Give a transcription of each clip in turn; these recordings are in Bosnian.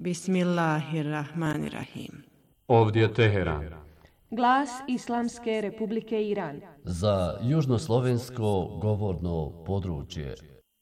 Bismillahirrahmanirrahim. Ovdje je Teheran. Glas Islamske Republike Iran. Za južnoslovensko govorno područje.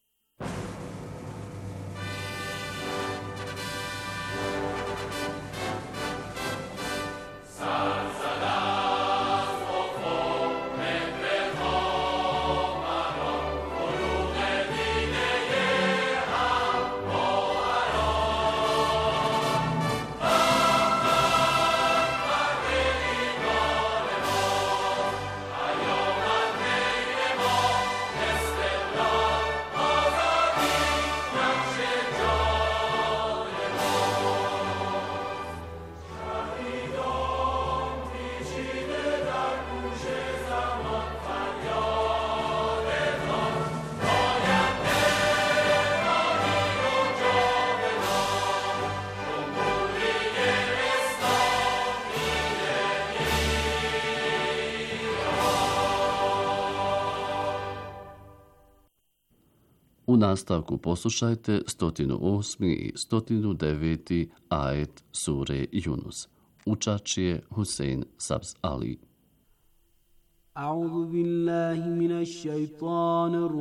U nastavku poslušajte 108. i 109. ajet sure Yunus. Učač je Husein Sabz Ali. A'udhu billahi minash shaitanir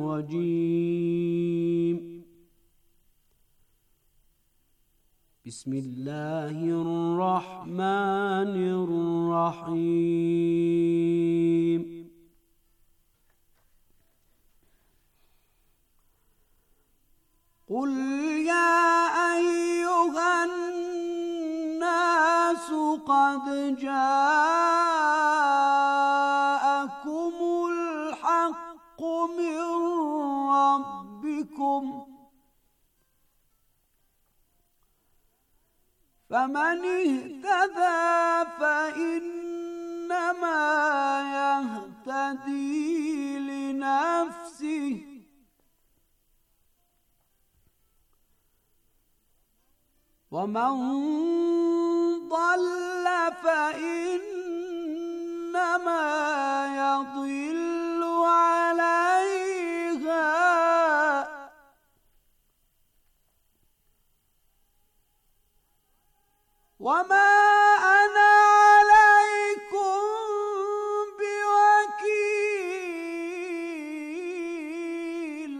rajim. Bismillahirrahmanirrahim. قل يا أيها الناس قد جاءكم الحق من ربكم فمن اهتدى فإنما يهتدي لنفسه ومن ضل فإنما يضل عليها وما أنا عليكم بوكيل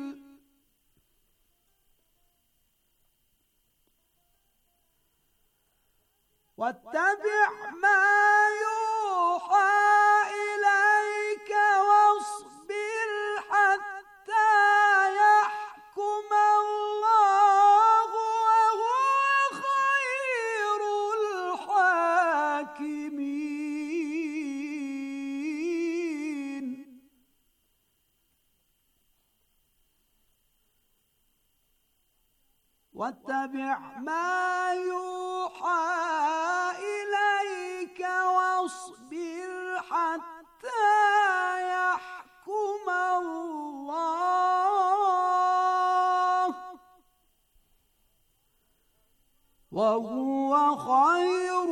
واتبع ما يوحى إليك واصبر حتى يحكم الله وهو خير الحاكمين واتبع ما يوحى إليك واصبر حتى يحكم الله وهو خير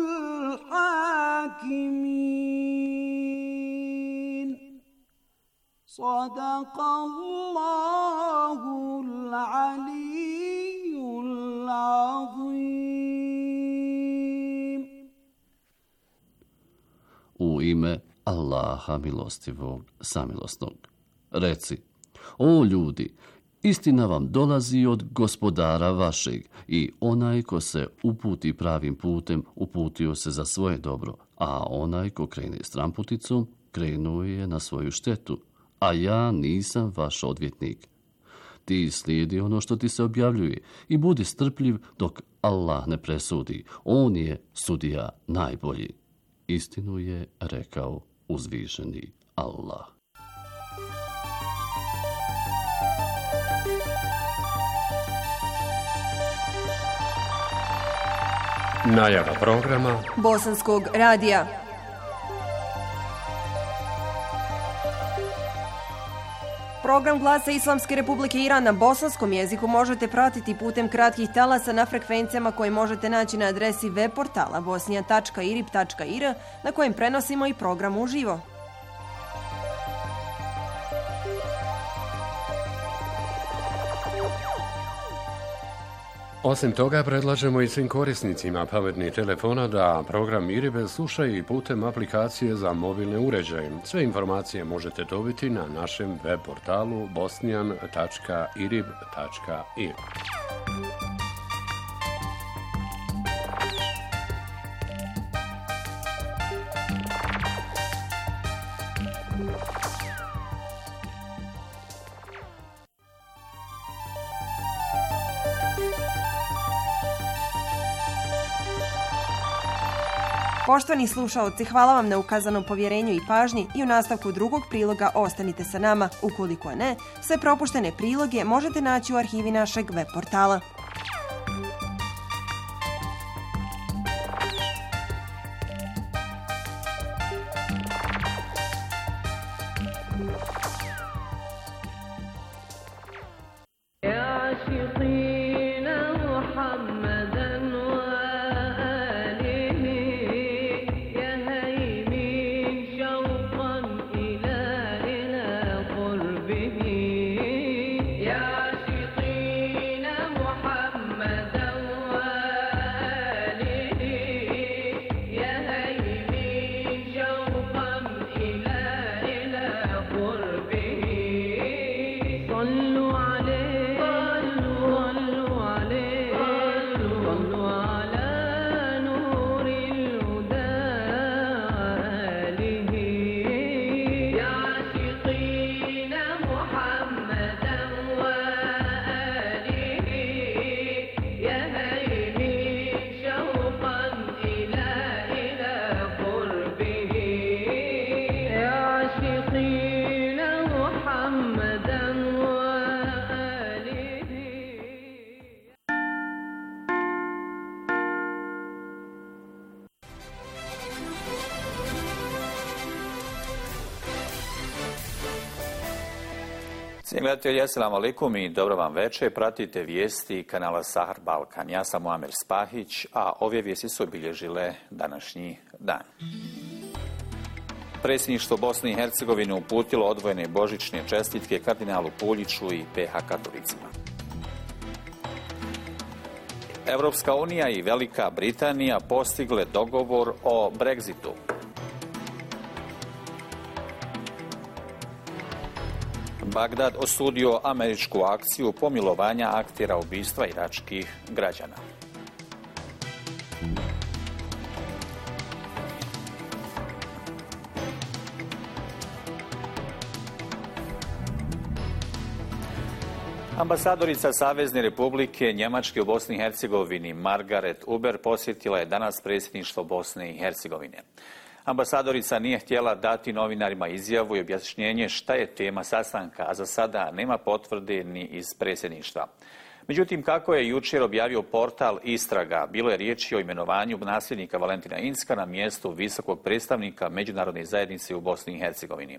الحاكمين صدق الله العلي العظيم. U ime Allaha milostivog, samilosnog. Reci, o ljudi, istina vam dolazi od gospodara vašeg i onaj ko se uputi pravim putem, uputio se za svoje dobro, a onaj ko krene stramputicom, krenuo je na svoju štetu, a ja nisam vaš odvjetnik. Ti slijedi ono što ti se objavljuje i budi strpljiv dok Allah ne presudi. On je sudija najbolji. Istinu je rekao uzvišeni Allah. Najava programa Bosanskog radija. Program Glasa Islamske Republike Iran na bosanskom jeziku možete pratiti putem kratkih talasa na frekvencijama koje možete naći na adresi web portala bosnija.irib.ir na kojem prenosimo i program uživo. Osim toga, predlažemo i svim korisnicima pametnih telefona da program IRIB slušaju i putem aplikacije za mobilne uređaje. Sve informacije možete dobiti na našem web portalu bosnian.irib.ir. Poštovani slušaoci, hvala vam na ukazanom povjerenju i pažnji i u nastavku drugog priloga ostanite sa nama. Ukoliko ne, sve propuštene priloge možete naći u arhivi našeg web portala. Gledatelji, assalamu alaikum i dobro vam večer. Pratite vijesti kanala Sahar Balkan. Ja sam Muamer Spahić, a ove vijesti su obilježile današnji dan. Predsjedništvo Bosne i Hercegovine uputilo odvojene božićne čestitke kardinalu Puljiću i PH katolicima. Evropska unija i Velika Britanija postigle dogovor o Brexitu. Bagdad osudio američku akciju pomilovanja aktera ubistva iračkih građana. Ambasadorica Savezne Republike Njemačke u Bosni i Hercegovini Margaret Uber posjetila je danas predsjedništvo Bosne i Hercegovine. Ambasadorica nije htjela dati novinarima izjavu i objašnjenje šta je tema sastanka, a za sada nema potvrde ni iz predsjedništva. Međutim, kako je jučer objavio portal Istraga, bilo je riječi o imenovanju nasljednika Valentina Incka na mjestu visokog predstavnika međunarodne zajednice u Bosni i Hercegovini.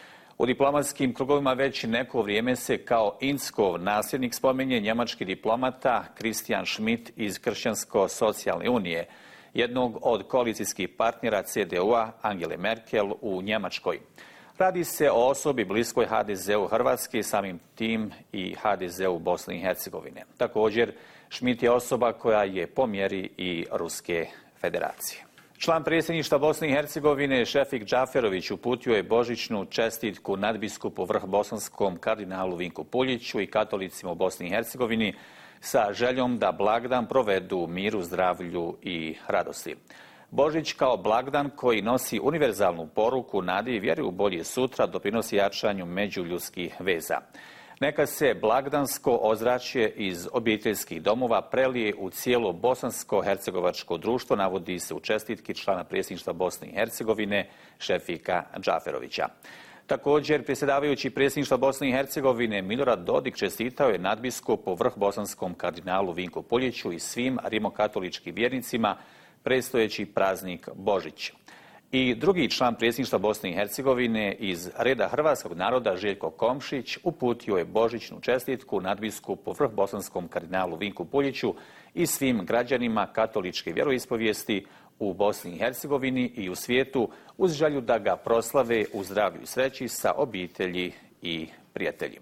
U diplomatskim krugovima već neko vrijeme se kao Inckov nasljednik spominje njemački diplomata Christian Schmidt iz Kršćansko-socijalne unije, jednog od koalicijskih partnera CDU-a Angele Merkel u Njemačkoj. Radi se o osobi bliskoj HDZ-u Hrvatske, samim tim i HDZ-u Bosne i Hercegovine. Također, Schmidt je osoba koja je po mjeri i Ruske federacije. Član predsjedništva Bosne i Hercegovine Šefik Džaferović uputio je božićnu čestitku nadbiskupu vrhbosanskom kardinalu Vinku Puljiću i katolicima u Bosni i Hercegovini sa željom da blagdan provedu u miru, zdravlju i radosti. Božić kao blagdan koji nosi univerzalnu poruku nade i vjeri u bolje sutra doprinosi jačanju međuljudskih veza. Neka se blagdansko ozračje iz obiteljskih domova prelije u cijelo bosansko-hercegovačko društvo, navodi se u čestitki člana predsjedništva Bosne i Hercegovine Šefika Džaferovića. Također, predsjedavajući predsjedništva Bosne i Hercegovine Milorad Dodik čestitao je nadbiskupu vrhbosanskom kardinalu Vinku Puljiću i svim rimokatoličkim vjernicima predstojeći praznik Božić. I drugi član predsjedništva Bosne i Hercegovine iz reda hrvatskog naroda Željko Komšić uputio je božićnu čestitku nadbiskupu vrhbosanskom kardinalu Vinku Puljiću i svim građanima katoličke vjeroispovijesti u Bosni i Hercegovini i u svijetu uz želju da ga proslave u zdravlju i sreći sa obitelji i prijateljima.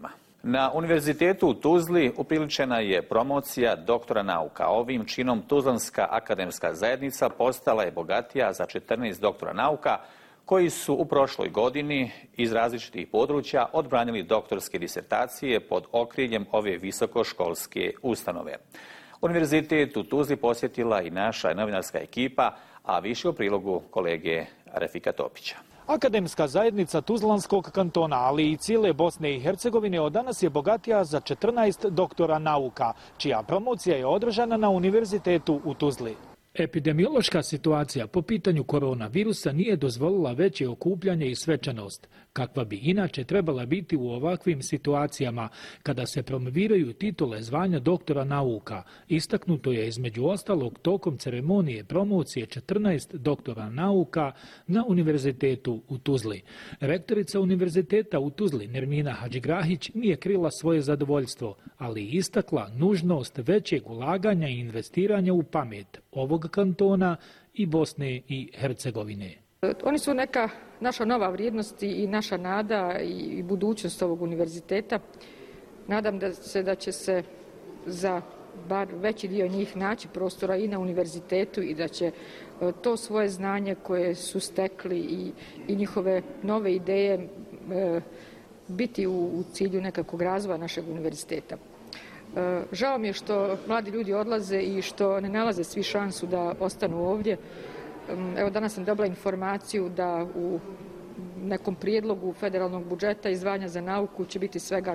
Na Univerzitetu u Tuzli upriličena je promocija doktora nauka. Ovim činom Tuzlanska akademska zajednica postala je bogatija za 14 doktora nauka koji su u prošloj godini iz različitih područja odbranili doktorske disertacije pod okriljem ove visokoškolske ustanove. Univerzitet u Tuzli posjetila i naša novinarska ekipa, a više u prilogu kolege Refika Topića. Akademska zajednica Tuzlanskog kantona, ali i cijele Bosne i Hercegovine od danas je bogatija za 14 doktora nauka, čija promocija je održana na Univerzitetu u Tuzli. Epidemiološka situacija po pitanju koronavirusa nije dozvolila veće okupljanje i svečanost, kakva bi inače trebala biti u ovakvim situacijama kada se promoviraju titule zvanja doktora nauka. Istaknuto je između ostalog tokom ceremonije promocije 14 doktora nauka na Univerzitetu u Tuzli. Rektorica Univerziteta u Tuzli, Nermina Hadžigrahić, nije krila svoje zadovoljstvo, ali istakla nužnost većeg ulaganja i investiranja u pamet ovog kantona i Bosne i Hercegovine. Oni su neka naša nova vrijednost i naša nada i budućnost ovog univerziteta. Nadam se da će se za bar veći dio njih naći prostora i na univerzitetu i da će to svoje znanje koje su stekli i njihove nove ideje biti u cilju nekakvog razvoja našeg univerziteta. Žao mi je što mladi ljudi odlaze i što ne nalaze svi šansu da ostanu ovdje. Evo, danas sam dobila informaciju da u nekom prijedlogu federalnog budžeta izdvajanja za nauku će biti svega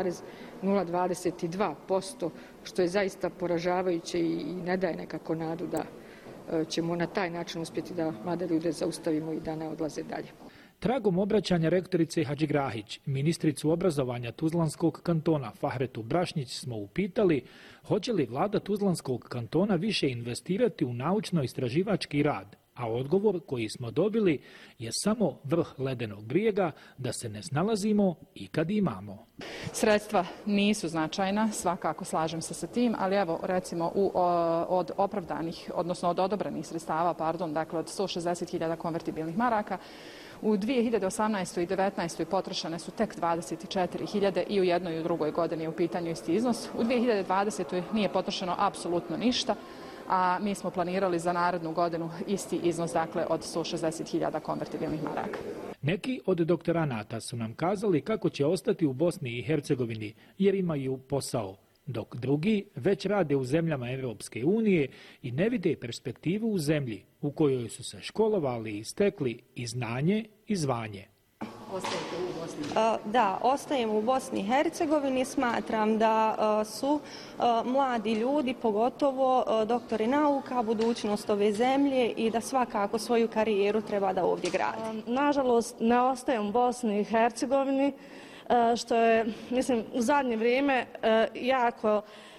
0,022%, što je zaista poražavajuće i ne daje nekako nadu da ćemo na taj način uspjeti da mlade ljude zaustavimo i da ne odlaze dalje. Tragom obraćanja rektorice Hadžigrahić, ministricu obrazovanja Tuzlanskog kantona Fahretu Brašnić smo upitali hoće li vlada Tuzlanskog kantona više investirati u naučno-istraživački rad, a odgovor koji smo dobili je samo vrh ledenog brijega da se ne snalazimo i kad imamo. Sredstva nisu značajna, svakako slažem se sa tim, ali evo recimo od opravdanih, odnosno od odobrenih sredstava, dakle od 160.000 konvertibilnih maraka, u 2018. i 2019. potrošene su tek 24.000 i u jednoj i u drugoj godini je u pitanju isti iznos. U 2020. nije potrošeno apsolutno ništa, a mi smo planirali za narednu godinu isti iznos, dakle od 160.000 konvertibilnih maraka. Neki od doktoranata su nam kazali kako će ostati u Bosni i Hercegovini jer imaju posao, dok drugi već rade u zemljama Europske unije i ne vide perspektivu u zemlji u kojoj su se školovali i stekli i znanje i zvanje. Ostajete u Bosni? Da, ostajem u Bosni i Hercegovini. Smatram da su mladi ljudi, pogotovo doktori nauka, budućnost ove zemlje i da svakako svoju karijeru treba da ovdje gradi. Nažalost, ne ostajem u Bosni i Hercegovini, što je, mislim, u zadnje vrijeme jako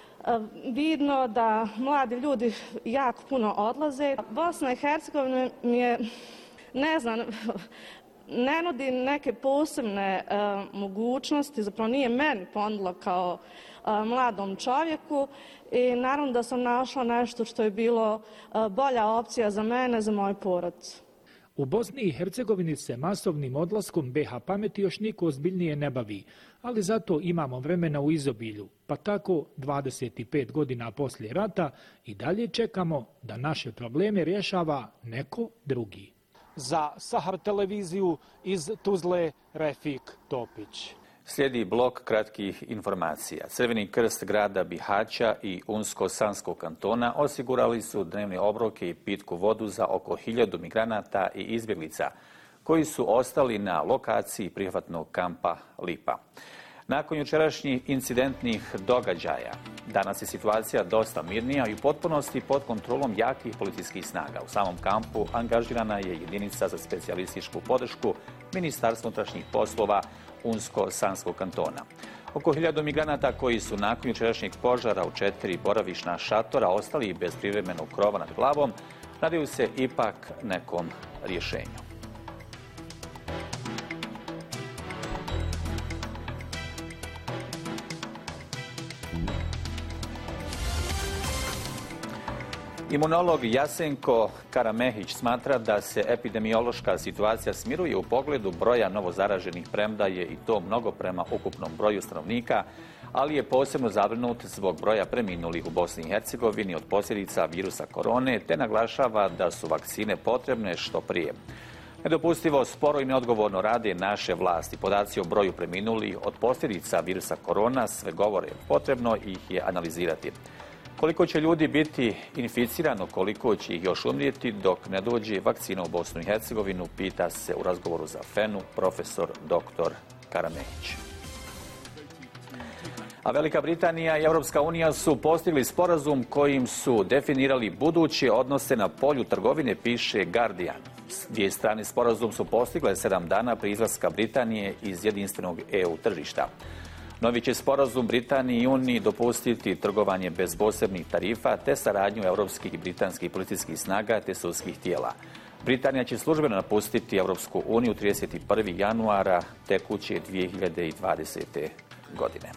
vidno da mladi ljudi jako puno odlaze. Bosna i Hercegovina mi je, ne znam, ne nudi neke posebne mogućnosti, zapravo nije meni ponudila kao mladom čovjeku i naravno da sam našla nešto što je bilo bolja opcija za mene, za moju porodicu. U Bosni i Hercegovini se masovnim odlaskom BH pameti još niko ozbiljnije ne bavi, ali zato imamo vremena u izobilju, pa tako 25 godina poslije rata i dalje čekamo da naše probleme rješava neko drugi. Za Sahar televiziju iz Tuzle, Refik Topić. Slijedi blok kratkih informacija. Crveni krst grada Bihaća i Unsko-Sanskog kantona osigurali su dnevne obroke i pitku vodu za oko 1000 migranata i izbjeglica koji su ostali na lokaciji prihvatnog kampa Lipa. Nakon jučerašnjih incidentnih događaja, danas je situacija dosta mirnija i u potpunosti pod kontrolom jakih policijskih snaga. U samom kampu angažirana je jedinica za specijalističku podršku Ministarstva unutrašnjih poslova Unsko-Sanskog kantona. Oko 1000 migranata koji su nakon jučerašnjeg požara u 4 boravišna šatora ostali bez privremenog krova nad glavom, nadaju se ipak nekom rješenju. Imunolog Jasenko Karamehić smatra da se epidemiološka situacija smiruje u pogledu broja novozaraženih, premda je i to mnogo prema ukupnom broju stanovnika, ali je posebno zabrinut zbog broja preminulih u Bosni i Hercegovini od posljedica virusa korone, te naglašava da su vakcine potrebne što prije. Nedopustivo sporo i neodgovorno rade naše vlasti. Podaci o broju preminulih od posljedica virusa korona sve govore. Potrebno ih je analizirati. Koliko će ljudi biti inficirano, koliko će ih još umrijeti dok ne dođe vakcina u Bosnu i Hercegovinu, pita se u razgovoru za FENU profesor dr. Karamehić. A Velika Britanija i Europska unija su postigli sporazum kojim su definirali buduće odnose na polju trgovine, piše Guardian. Dvije strane sporazum su postigle 7 dana prije izlaska Britanije iz jedinstvenog EU tržišta. Novi će sporazum Britaniji i Uniji dopustiti trgovanje bez posebnih tarifa te saradnju europskih i britanskih policijskih snaga te sudskih tijela. Britanija će službeno napustiti Europsku uniju 31. januara tekuće 2020. godine.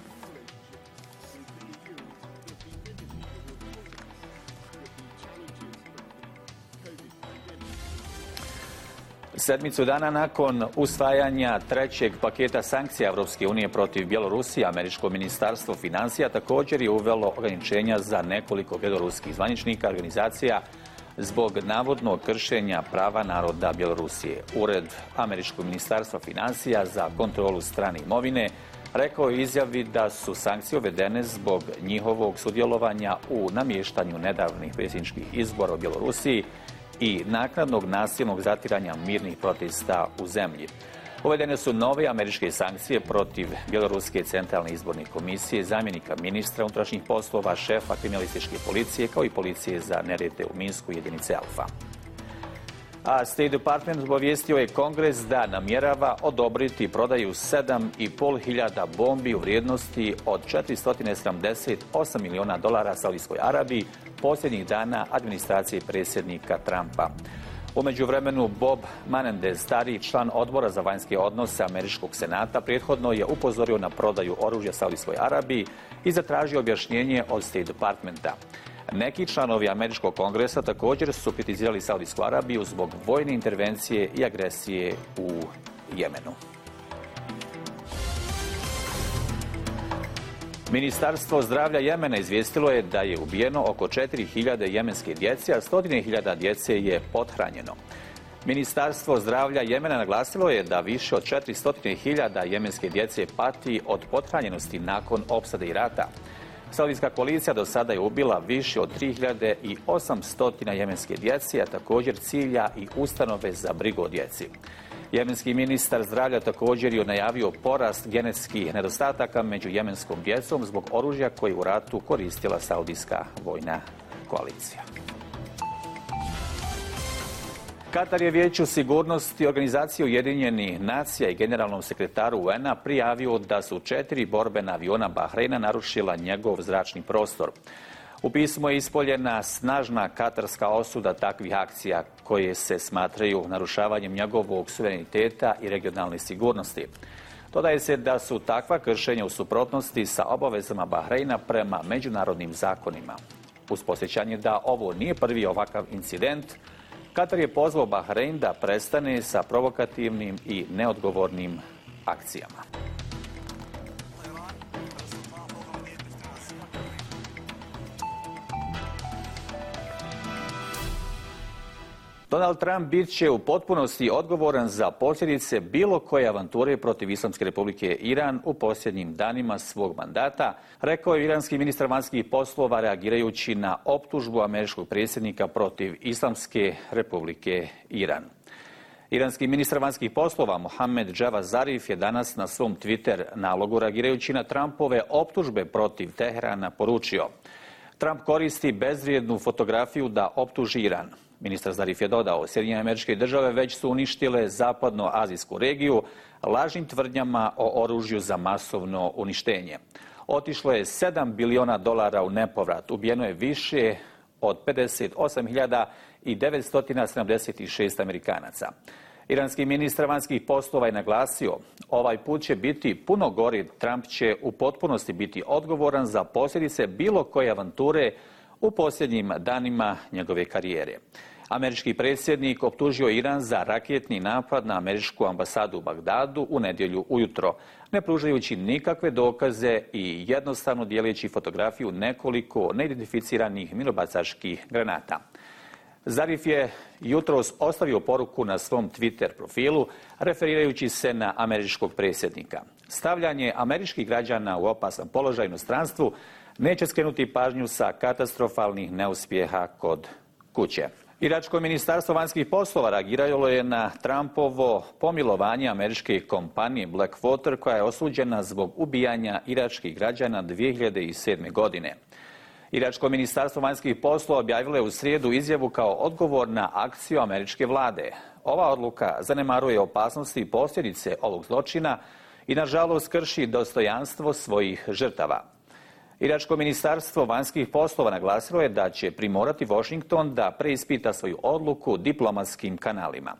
Sedmicu dana nakon usvajanja trećeg paketa sankcija Europske unije protiv Bjelorusije, američko ministarstvo financija također je uvelo ograničenja za nekoliko bjeloruskih zvaničnika organizacija zbog navodnog kršenja prava naroda Bjelorusije. Ured američkog ministarstva financija za kontrolu strane imovine rekao je izjavi da su sankcije uvedene zbog njihovog sudjelovanja u namještanju nedavnih predsjedničkih izbora u Bjelorusiji i naknadnog nasilnog zatiranja mirnih protesta u zemlji. Uvedene su nove američke sankcije protiv Bjeloruske centralne izborne komisije, zamjenika ministra unutrašnjih poslova, šefa kriminalističke policije, kao i policije za nerede u Minsku jedinice Alfa. A State Department obavijestio je Kongres da namjerava odobriti prodaju 7.500 bombi u vrijednosti od $478 milijuna Saudijskoj Arabiji posljednjih dana administracije predsjednika Trumpa. U međuvremenu Bob Menendez, stariji član odbora za vanjske odnose američkog senata, prethodno je upozorio na prodaju oružja Saudijskoj Arabiji i zatražio objašnjenje od State Departmenta. Neki članovi američkog kongresa također su kritizirali Saudijsku Arabiju zbog vojne intervencije i agresije u Jemenu. Ministarstvo zdravlja Jemena izvijestilo je da je ubijeno oko 4.000 jemenske djece, a 100.000 djece je pothranjeno. Ministarstvo zdravlja Jemena naglasilo je da više od 400.000 jemenske djece pati od pothranjenosti nakon opsade i rata. Saudijska koalicija do sada je ubila više od 3.800 jemenske djece, a također cilja i ustanove za brigu o djeci. Jemenski ministar zdravlja također je najavio porast genetskih nedostataka među jemenskom djecom zbog oružja koje u ratu koristila Saudijska vojna koalicija. Katar je Vijeću sigurnosti Organizacije Ujedinjenih nacija i generalnom sekretaru UN-a prijavio da su 4 borbena aviona Bahreina narušila njegov zračni prostor. U pismu je ispoljena snažna katarska osuda takvih akcija koje se smatraju narušavanjem njegovog suvereniteta i regionalne sigurnosti. Dodaje se da su takva kršenja u suprotnosti sa obavezama Bahreina prema međunarodnim zakonima. Uz podsjećanje da ovo nije prvi ovakav incident, Katar je pozvao Bahrein da prestane sa provokativnim i neodgovornim akcijama. Donald Trump bit će u potpunosti odgovoran za posljedice bilo koje avanture protiv Islamske republike Iran u posljednjim danima svog mandata, rekao je iranski ministar vanjskih poslova reagirajući na optužbu američkog predsjednika protiv Islamske republike Iran. Iranski ministar vanjskih poslova Mohammad Javad Zarif je danas na svom Twitter nalogu reagirajući na Trumpove optužbe protiv Teherana poručio: Trump koristi bezvrijednu fotografiju da optuži Iran. Ministar Zarif je dodao: Sjedinjene Američke Države već su uništile zapadnoazijsku regiju lažnim tvrdnjama o oružju za masovno uništenje. Otišlo je $7 biliona u nepovrat. Ubijeno je više od 58.976 Amerikanaca. Iranski ministar vanjskih poslova je naglasio: ovaj put će biti puno gori. Trump će u potpunosti biti odgovoran za posljedice bilo koje avanture u posljednjim danima njegove karijere. Američki predsjednik optužio Iran za raketni napad na američku ambasadu u Bagdadu u nedjelju ujutro, ne pružajući nikakve dokaze i jednostavno dijeleći fotografiju nekoliko neidentificiranih minobacačkih granata. Zarif je jutros ostavio poruku na svom Twitter profilu, referirajući se na američkog predsjednika. Stavljanje američkih građana u opasan položaj u inostranstvu neće skrenuti pažnju sa katastrofalnih neuspjeha kod kuće. Iračko ministarstvo vanjskih poslova reagiralo je na Trumpovo pomilovanje američke kompanije Blackwater, koja je osuđena zbog ubijanja iračkih građana 2007. godine. Iračko ministarstvo vanjskih poslova objavilo je u srijedu izjavu kao odgovor na akciju američke vlade. Ova odluka zanemaruje opasnosti i posljedice ovog zločina i nažalost krši dostojanstvo svojih žrtava. Iračko ministarstvo vanjskih poslova naglasilo je da će primorati Washington da preispita svoju odluku diplomatskim kanalima.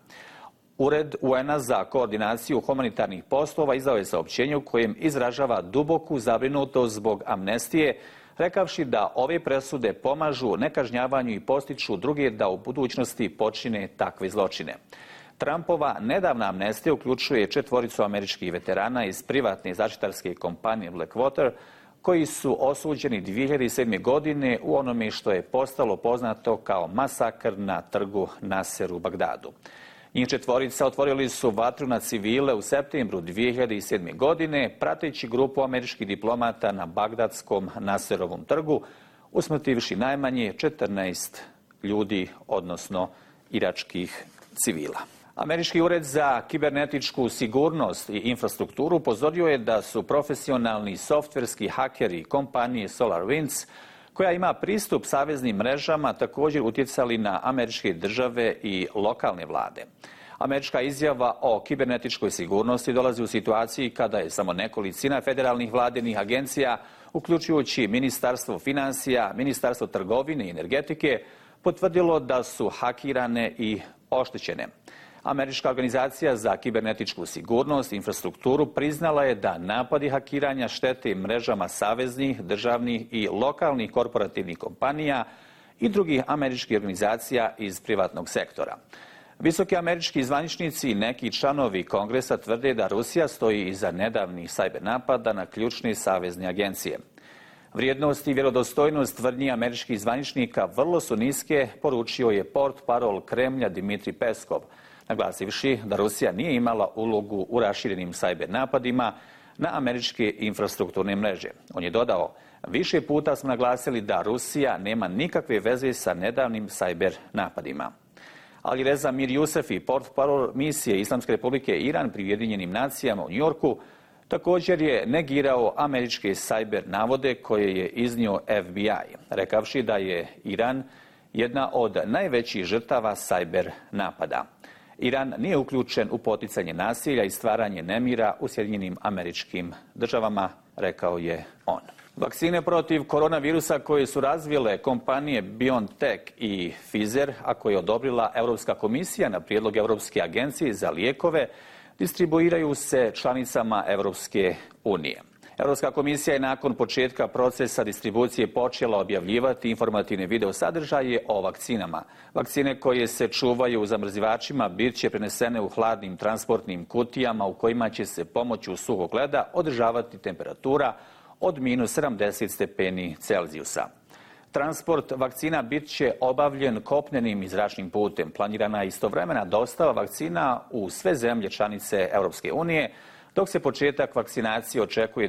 Ured UN-a za koordinaciju humanitarnih poslova izdao je saopćenje u kojem izražava duboku zabrinutost zbog amnestije, rekavši da ove presude pomažu nekažnjavanju i postiču druge da u budućnosti počine takve zločine. Trumpova nedavna amnestija uključuje 4 američkih veterana iz privatne zaštitarske kompanije Blackwater, koji su osuđeni 2007. godine u onome što je postalo poznato kao masakr na trgu Nasser u Bagdadu. Njih 4 otvorili su vatru na civile u septembru 2007. godine, prateći grupu američkih diplomata na bagdadskom Nasserovom trgu, usmrtivši najmanje 14 ljudi, odnosno iračkih civila. Američki ured za kibernetičku sigurnost i infrastrukturu upozorio je da su profesionalni softverski hakeri kompanije SolarWinds, koja ima pristup saveznim mrežama, također utjecali na američke države i lokalne vlade. Američka izjava o kibernetičkoj sigurnosti dolazi u situaciji kada je samo nekolicina federalnih vladinih agencija, uključujući Ministarstvo financija, Ministarstvo trgovine i energetike, potvrdilo da su hakirane i oštećene. Američka organizacija za kibernetičku sigurnost i infrastrukturu priznala je da napadi hakiranja štete mrežama saveznih, državnih i lokalnih korporativnih kompanija i drugih američkih organizacija iz privatnog sektora. Visoki američki zvaničnici i neki članovi Kongresa tvrde da Rusija stoji iza nedavnih cyber napada na ključne savezne agencije. Vrijednost i vjerodostojnost tvrdnji američkih zvaničnika vrlo su niske, poručio je portparol Kremlja Dmitrij Peskov, naglasivši da Rusija nije imala ulogu u raširenim cyber napadima na američke infrastrukturne mreže. On je dodao, više puta smo naglasili da Rusija nema nikakve veze sa nedavnim cyber napadima. Ali Reza Mir Jusefi, portparol misije Islamske republike Iran pri Ujedinjenim nacijama u New Yorku, također je negirao američke cyber navode koje je iznio FBI, rekavši da je Iran jedna od najvećih žrtava cyber napada. Iran nije uključen u poticanje nasilja i stvaranje nemira u Sjedinjenim Američkim Državama, rekao je on. Vakcine protiv koronavirusa koje su razvile kompanije BioNTech i Pfizer, a koje je odobrila Europska komisija na prijedlog Europske agencije za lijekove, distribuiraju se članicama Europske unije. Europska komisija je nakon početka procesa distribucije počela objavljivati informativne video sadržaje o vakcinama. Vakcine koje se čuvaju u zamrzivačima bit će prenesene u hladnim transportnim kutijama u kojima će se pomoću suhog leda održavati temperatura od -70 stepeni Celzijusa. Transport vakcina bit će obavljen kopnenim i zračnim putem. Planirana je istovremena dostava vakcina u sve zemlje članice Europske unije, dok se početak vakcinacije očekuje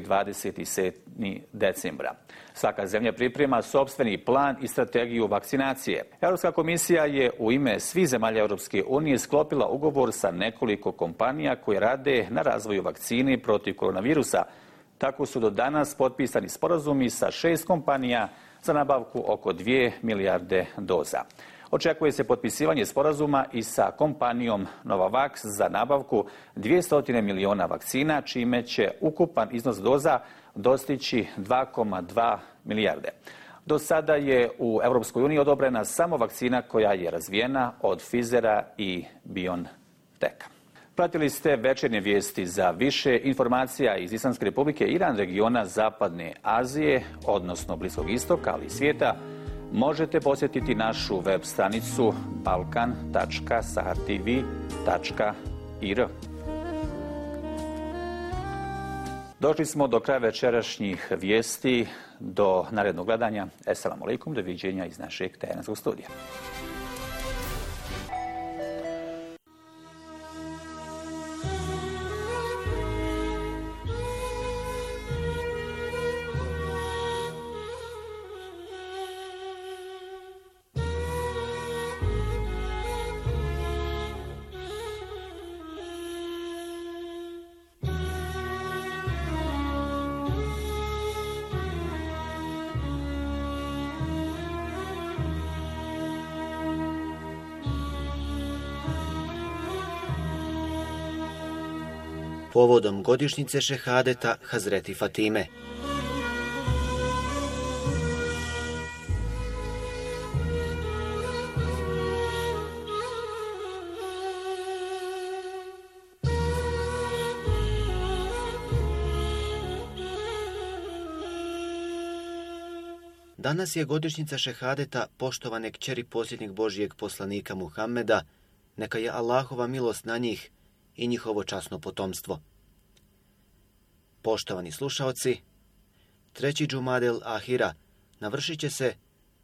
27. decembra. Svaka zemlja priprema sopstveni plan i strategiju vakcinacije. Europska komisija je u ime svih zemalja Europske unije sklopila ugovor sa nekoliko kompanija koje rade na razvoju vakcine protiv koronavirusa. Tako su do danas potpisani sporazumi sa 6 kompanija za nabavku oko 2 milijarde doza. Očekuje se potpisivanje sporazuma i sa kompanijom Novavax za nabavku 200 milijuna vakcina, čime će ukupan iznos doza dostići 2,2 milijarde. Do sada je u EU odobrena samo vakcina koja je razvijena od Pfizera i BioNTecha. Pratili ste večernje vijesti. Za više informacija iz Islamske republike Iran, regiona Zapadne Azije, odnosno Bliskog istoka, ali i svijeta, Možete posjetiti našu web stranicu balkan.sahatv.ir. Došli smo do kraja večerašnjih vijesti. Do narednog gledanja. Assalamu alaikum, doviđenja iz našeg terenskog studija. Povodom godišnjice šehadeta Hazreti Fatime. Danas je godišnjica šehadeta poštovane kćeri posljednjeg Božijeg poslanika Muhammeda, neka je Allahova milost na njih i njihovo časno potomstvo. Poštovani slušaoci, 3. Džumadel Ahira navršit će se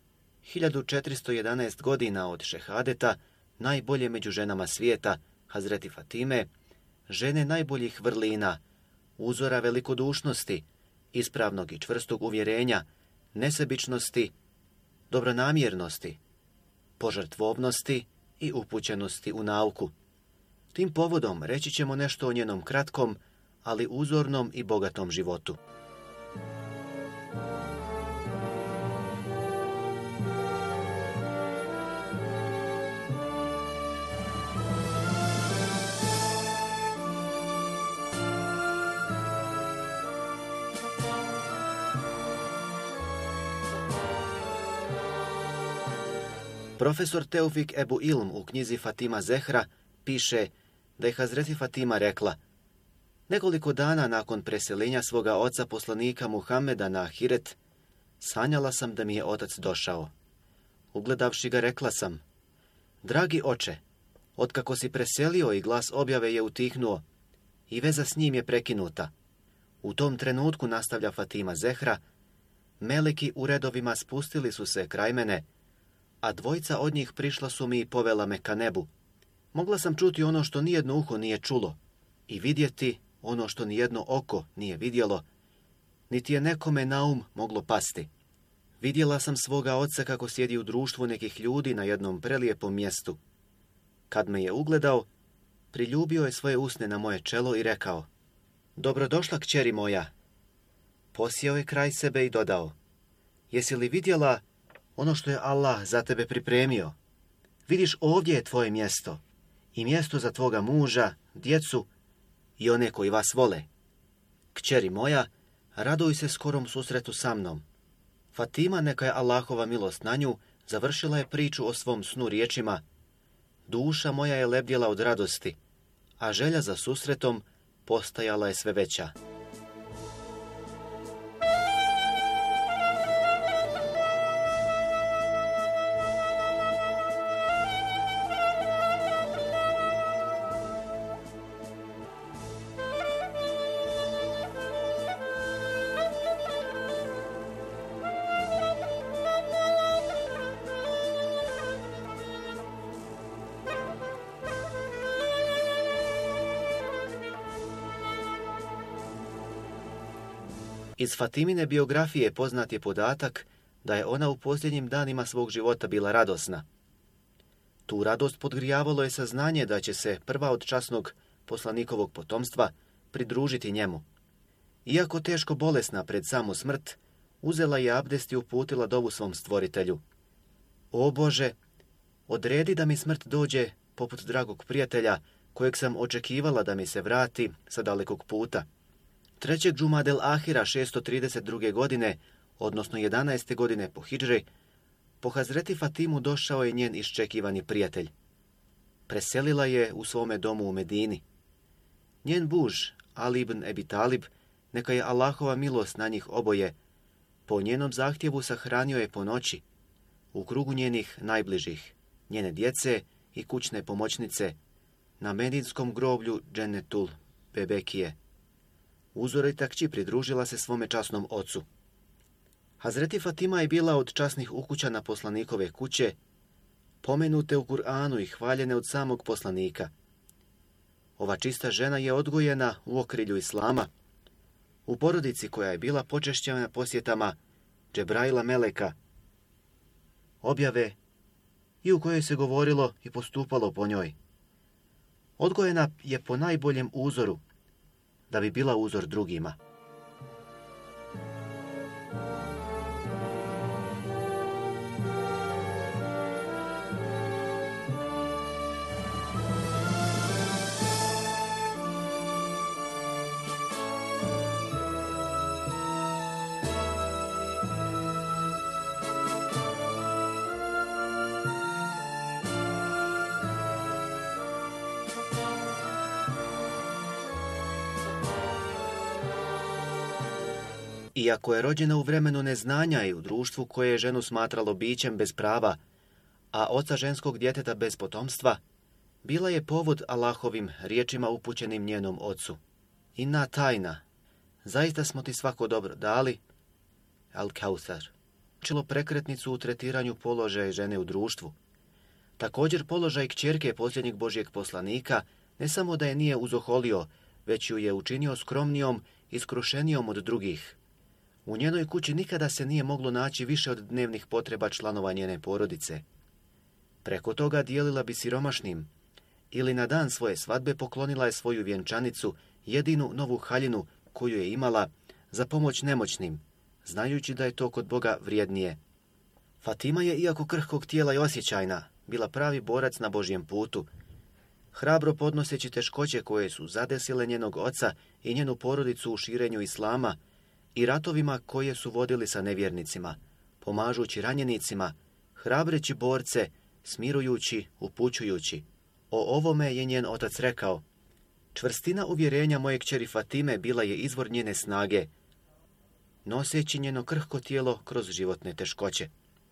1411 godina od šehadeta najbolje među ženama svijeta, Hazreti Fatime, žene najboljih vrlina, uzora velikodušnosti, ispravnog i čvrstog uvjerenja, nesebičnosti, dobronamjernosti, požrtvovnosti i upućenosti u nauku. Tim povodom reći ćemo nešto o njenom kratkom, ali uzornom i bogatom životu. Profesor Teufik Ebu Ilm u knjizi Fatima Zehra piše da je Hazreti Fatima rekla: nekoliko dana nakon preseljenja svoga oca poslanika Muhammeda na Ahiret, sanjala sam da mi je otac došao. Ugledavši ga rekla sam: dragi oče, otkako si preselio i glas objave je utihnuo i veza s njim je prekinuta. U tom trenutku, nastavlja Fatima Zehra, meleki u redovima spustili su se kraj mene, a dvojica od njih prišla su mi i povela me ka nebu. Mogla sam čuti ono što nijedno uho nije čulo i vidjeti ono što nijedno oko nije vidjelo, niti je nekome na um moglo pasti. Vidjela sam svoga oca kako sjedi u društvu nekih ljudi na jednom prelijepom mjestu. Kad me je ugledao, priljubio je svoje usne na moje čelo i rekao: dobrodošla kćeri moja. Posjeo je kraj sebe i dodao: jesi li vidjela ono što je Allah za tebe pripremio? Vidiš, ovdje je tvoje mjesto i mjesto za tvoga muža, djecu i one koji vas vole. Kćeri moja, raduj se skorom susretu sa mnom. Fatima, neka je Allahova milost na nju, završila je priču o svom snu riječima: duša moja je lebdjela od radosti, a želja za susretom postajala je sve veća. Iz Fatimine biografije poznat je podatak da je ona u posljednjim danima svog života bila radosna. Tu radost podgrijavalo je saznanje da će se prva od časnog poslanikovog potomstva pridružiti njemu. Iako teško bolesna pred samu smrt, uzela je abdest i uputila dovu svom stvoritelju: o Bože, odredi da mi smrt dođe poput dragog prijatelja kojeg sam očekivala da mi se vrati sa dalekog puta. 3. Džumadel Ahira 632. godine, odnosno 11. godine po hidžri, po Hazreti Fatimu došao je njen iščekivani prijatelj. Preselila je u svome domu u Medini. Njen buž, Ali ibn Ebi Talib, neka je Allahova milost na njih oboje, po njenom zahtjevu sahranio je po noći, u krugu njenih najbližih, njene djece i kućne pomoćnice, na medinskom groblju Džennetul Bebekije. Uzorita kći pridružila se svome časnom ocu. Hazreti Fatima je bila od časnih ukućana poslanikove kuće, pomenute u Kur'anu i hvaljene od samog poslanika. Ova čista žena je odgojena u okrilju islama, u porodici koja je bila počešćena posjetama Džebraila Meleka, objave i u kojoj se govorilo i postupalo po njoj. Odgojena je po najboljem uzoru, da bi bila uzor drugima. Iako je rođena u vremenu neznanja i u društvu koje je ženu smatralo bićem bez prava, a oca ženskog djeteta bez potomstva, bila je povod Allahovim riječima upućenim njenom ocu. Inna tajna, zaista smo ti svako dobro dali, Al-Kauthar, čilo prekretnicu u tretiranju položaja žene u društvu. Također položaj kćerke posljednjeg Božjeg poslanika ne samo da je nije uzoholio, već ju je učinio skromnijom i skrušenijom od drugih. U njenoj kući nikada se nije moglo naći više od dnevnih potreba članova njene porodice. Preko toga dijelila bi siromašnim, ili na dan svoje svadbe poklonila je svoju vjenčanicu, jedinu novu haljinu koju je imala, za pomoć nemoćnim, znajući da je to kod Boga vrijednije. Fatima je, iako krhkog tijela i osjećajna, bila pravi borac na Božjem putu, hrabro podnoseći teškoće koje su zadesile njenog oca i njenu porodicu u širenju islama i ratovima koje su vodili sa nevjernicima, pomažući ranjenicima, hrabreći borce, smirujući, upućujući. O ovome je njen otac rekao: čvrstina uvjerenja moje kćeri Fatime bila je izvor njene snage, noseći njeno krhko tijelo kroz životne teškoće.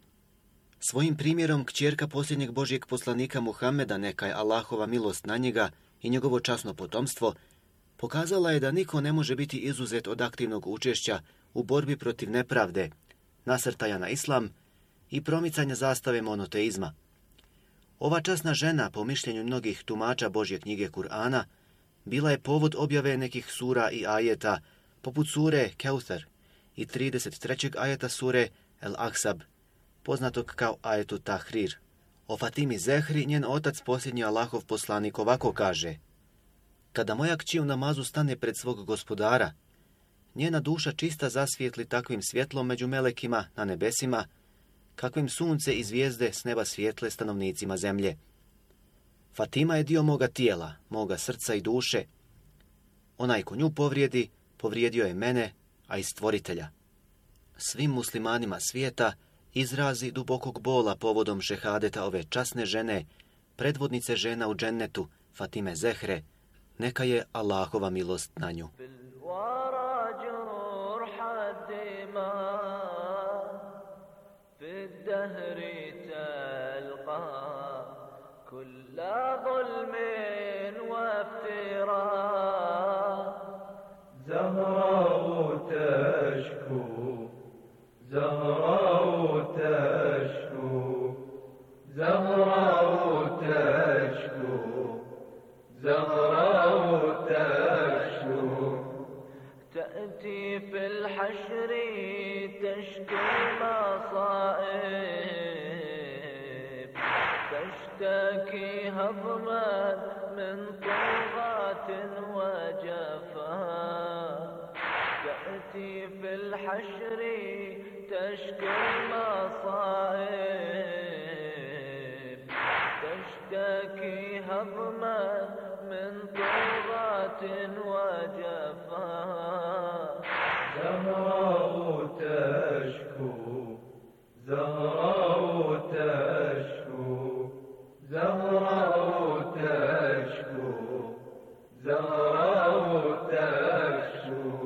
Svojim primjerom kćerka posljednjeg Božjeg poslanika Muhameda, neka je Allahova milost na njega i njegovo časno potomstvo, pokazala je da niko ne može biti izuzet od aktivnog učešća u borbi protiv nepravde, nasrtaja na islam i promicanja zastave monoteizma. Ova časna žena, po mišljenju mnogih tumača Božje knjige Kur'ana, bila je povod objave nekih sura i ajeta, poput sure Kauthar i 33. ajeta sure El Ahzab, poznatog kao ajetu Tahrir. O Fatimi Zehri njen otac, posljednji Allahov poslanik, ovako kaže: kada moja kći u namazu stane pred svog gospodara, njena duša čista zasvijetli takvim svjetlom među melekima na nebesima, kakvim sunce i zvijezde s neba svijetle stanovnicima zemlje. Fatima je dio moga tijela, moga srca i duše. Onaj ko nju povrijedi, povrijedio je mene, a i stvoritelja. Svim muslimanima svijeta izrazi dubokog bola povodom šehadeta ove časne žene, predvodnice žena u džennetu, Fatime Zehre, neka je Allahova milost na nju. تأتي في الحشر تشكي المصائب تشتكي هضما من طغاة وجفاء تأتي في الحشر تشكي المصائب تشتكي هضما من طغاة وجفاء زهراء تشكو زهراء تشكو زهراء تشكو زهراء تشكو.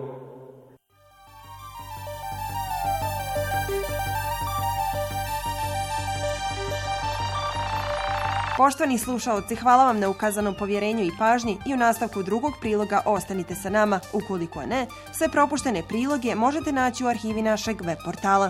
Poštovani slušaoci, hvala vam na ukazanom povjerenju i pažnji i u nastavku drugog priloga ostanite sa nama. Ukoliko ne, sve propuštene priloge možete naći u arhivi našeg web portala.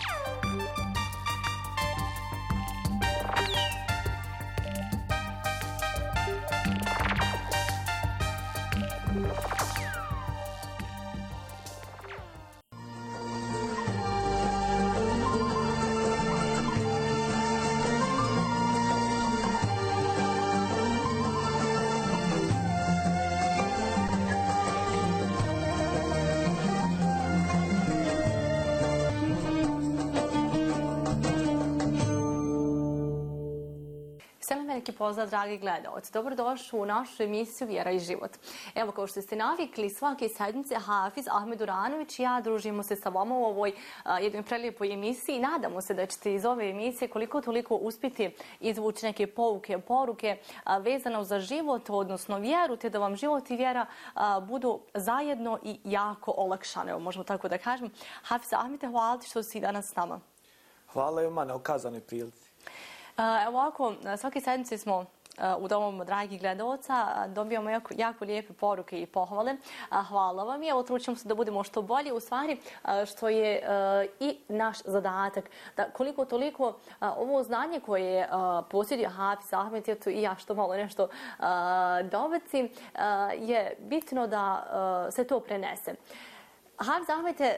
Veliki pozdrav, dragi gledalci. Dobrodošli u našu emisiju Vjera i život. Evo, kao što ste navikli, svake sedmice Hafiz Ahmed Uranović i ja družimo se sa vama u ovoj jednoj prelijepoj emisiji. Nadamo se da ćete iz ove emisije koliko toliko uspjeti izvući neke pouke, poruke vezano za život, odnosno vjeru, te da vam život i vjera budu zajedno i jako olakšane. Evo, možemo tako da kažem. Hafiz Ahmede, hvala ti što si danas s nama. Hvala Juma na ukazanoj prilici. Evo ovako, svake sedmice smo u domovima dragih gledalca, dobijamo jako lijepe poruke i pohvale. Hvala vam i evo tručimo se da budemo što bolji, u stvari što je i naš zadatak. Da koliko toliko ovo znanje koje posjeduje Hafiz Ahmed, i ja što malo nešto dobacim, je bitno da se to prenese. Hafiz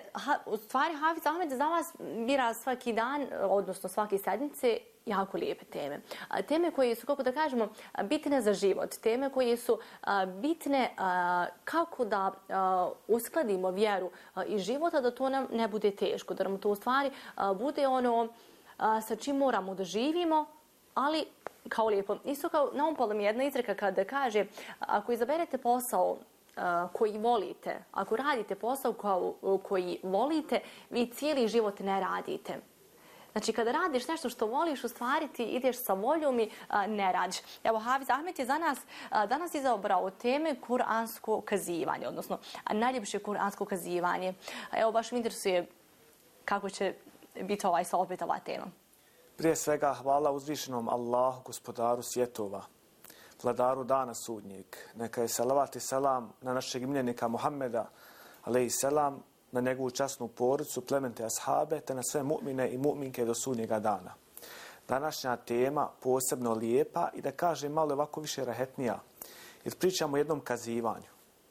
Ahmed za vas bira svaki dan, odnosno svake sedmice, jako lijepe teme. Teme koje su, kako da kažemo, bitne za život. Teme koje su bitne kako da uskladimo vjeru i života, da to nam ne bude teško, da nam to u stvari bude ono sa čim moramo da živimo, ali kao lijepo. Isto kao naumpala mi jedna izreka kada kaže, ako izaberete posao koji volite, ako radite posao koji volite, vi cijeli život ne radite. Znači, kada radiš nešto što voliš, u stvari ti ideš sa voljom i ne radiš. Evo, Hafiz Ahmed je za nas danas izabrao teme kuransko kazivanje, odnosno najljepše kuransko kazivanje. Evo, baš me interesuje kako će biti opet ova tema. Prije svega, hvala uzvišenom Allahu, gospodaru svjetova, vladaru dana sudnjeg. Neka je salavat i selam na našeg miljenika Muhammeda, alejhi selam, na njegovu časnu porodicu, plemente ashabe, te na sve mu'mine i mu'minke do sudnjega dana. Današnja tema posebno lijepa i da kažem malo ovako više rahetnija, jer pričamo o jednom kazivanju.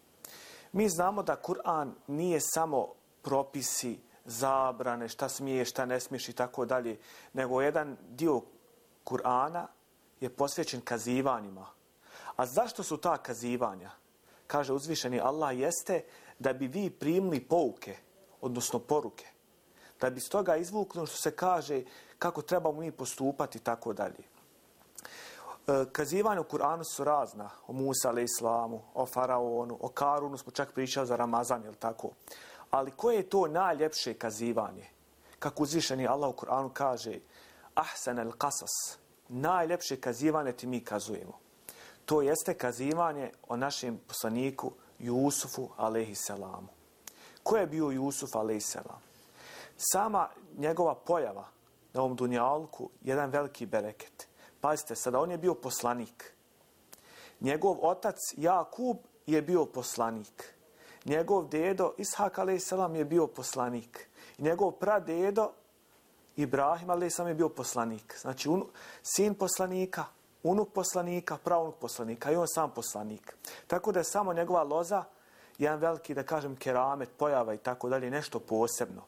Mi znamo da Kur'an nije samo propisi, zabrane, šta smiješ, šta ne smiješ i tako dalje, nego jedan dio Kur'ana je posvećen kazivanjima. A zašto su ta kazivanja? Kaže uzvišeni Allah, jeste da bi vi primili pouke, odnosno poruke. Da bi s toga izvukli što se kaže kako trebamo mi postupati i tako dalje. Kazivanja u Kur'anu su razna. O Musa alejhislamu, o Faraonu, o Karunu smo čak pričali za Ramazan, jel tako? Ali koje je to najljepše kazivanje? Kako uzvišeni Allah u Kur'anu kaže, ahsan al qasas, najljepše kazivanje ti mi kazujemo. To jeste kazivanje o našem poslaniku Jusufu alejhisselamu. Ko je bio Jusuf alejhisselam? Sama njegova pojava na ovom dunjalku jedan veliki bereket. Pazite, sada on je bio poslanik. Njegov otac Jakub je bio poslanik. Njegov dedo Ishak alejhisselam je bio poslanik. I njegov pradedo Ibrahim alejhisselam je bio poslanik. Znači sin poslanika, unuk poslanika, praunuk poslanika i on sam poslanik. Tako da je samo njegova loza jedan veliki, da kažem, keramet, pojava i tako dalje, nešto posebno.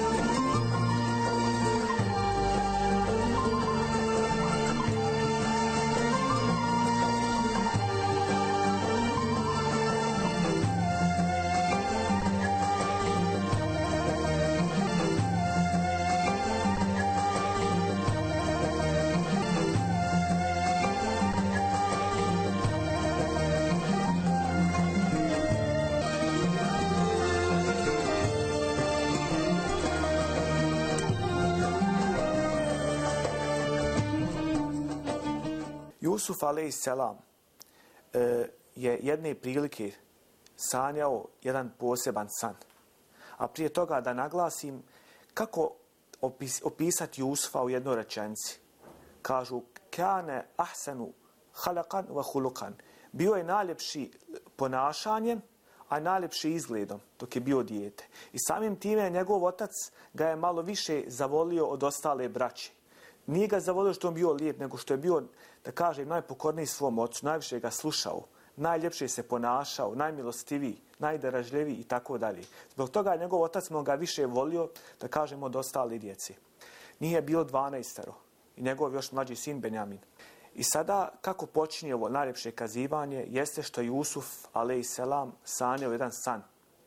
Jusuf alejhisselam je jedne prilike sanjao jedan poseban san. A prije toga da naglasim kako opisati Jusufa u jednoj rečenici. Kažu kane ahsanu halakan wa hulukan. Bio je najljepši ponašanjem, a najljepši izgledom dok je bio dijete. I samim time njegov otac ga je malo više zavolio od ostale braće. Nije ga zavolio što je bio lijep, nego što je bio, da kažem, najpokorniji svom ocu, najviše ga slušao, najljepše se ponašao, najmilostiviji, najdaražljiviji i tako dalje. Zbog toga je njegov otac ga više volio, da kažemo, od ostale djece. Njih je bilo 12 i njegov još mlađi sin Benjamin. I sada, kako počinje ovo najljepše kazivanje, jeste što Jusuf, alejselam, sanjao jedan san.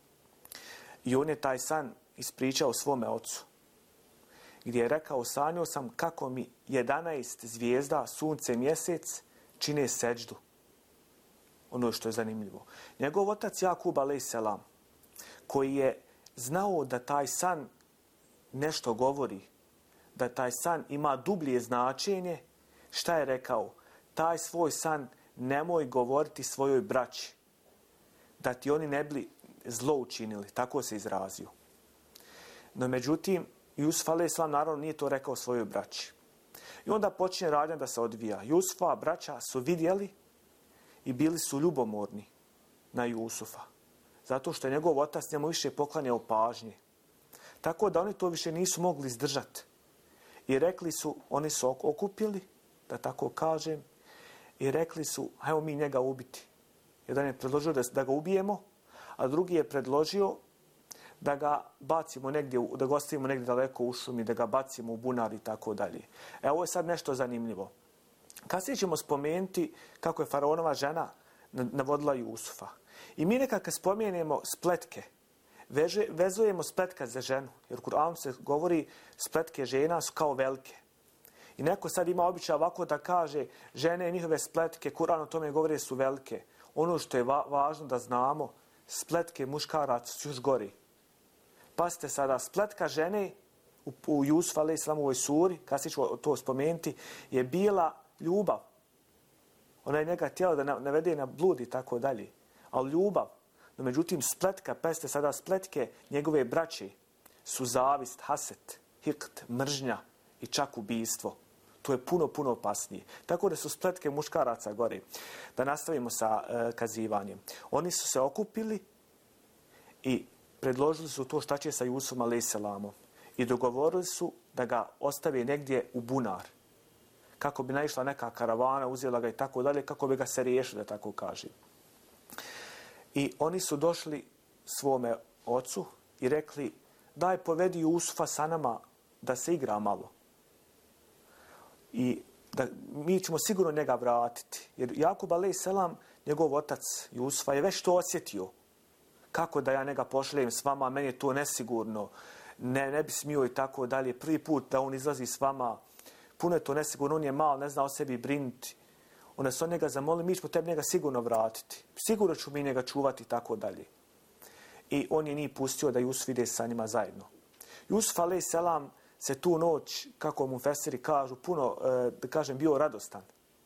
I on je taj san ispričao svome ocu, gdje je rekao: sanjao sam kako mi 11 zvijezda, sunce, mjesec čine seđdu. Ono što je zanimljivo. Njegov otac Jakub, alejselam, koji je znao da taj san nešto govori, da taj san ima dublje značenje, šta je rekao? Taj svoj san nemoj govoriti svojoj braći, da ti oni ne bi zlo učinili. Tako se izrazio. No međutim, Jusuf alejselam naravno nije to rekao svojoj braći. I onda počinje radnja da se odvija. Jusufova braća su vidjeli i bili su ljubomorni na Jusufa, zato što je njegov otac njemu više poklanjao pažnje. Tako da oni to više nisu mogli izdržati. I rekli su, oni su okupili, da tako kažem, i rekli su: hajmo mi njega ubiti. Jedan je predložio da ga ubijemo, a drugi je predložio da ga bacimo negdje, da ga ostavimo negdje daleko u šumi, da ga bacimo u bunar i tako dalje. Ovo je sad nešto zanimljivo. Kasnije ćemo spomenuti kako je faraonova žena navodila Jusufa. I mi nekako spomenemo spletke. Vezujemo spletka za ženu. Jer u Kur'anu se govori spletke žena su kao velike. I neko sad ima običaj ovako da kaže žene, njihove spletke, Kur'an o tome govori su velike. Ono što je važno da znamo, spletke muškaraca su još gori. Pazite sada, spletka žene u Jusuf alejselamovoj suri, kasnije ću to spomenuti, je bila ljubav. Ona je njega htjela da navede na blud i tako dalje. Ali ljubav. No međutim, spletka, pazite sada, spletke njegove braće su zavist, haset, hikt, mržnja i čak ubijstvo. To je puno, puno opasnije. Tako da su spletke muškaraca gore. Da nastavimo sa kazivanjem. Oni su se okupili i predložili su to šta će sa Jusufom alejselamom. I dogovorili su da ga ostave negdje u bunar. Kako bi naišla neka karavana, uzela ga i tako dalje, kako bi ga se riješili, da tako kažem. I oni su došli svome ocu i rekli: daj povedi Jusufa sa nama da se igra malo. I da mi ćemo sigurno njega vratiti. Jer Jakub alejselam, njegov otac Jusufa, je već to osjetio. Kako da ja njega pošaljem s vama, meni je to nesigurno. Ne bi smio i tako dalje. Prvi put da on izlazi s vama, puno je to nesigurno, on je mal, ne zna o sebi brinuti. Onda su on njega zamolili, mi ćemo tebi njega sigurno vratiti. Sigurno ću mi njega čuvati i tako dalje. I on je nije pustio da Jusuf ide sa njima zajedno. Jusuf alejselam se tu noć, kako mu fesiri kažu, puno, da kažem, bio radostan.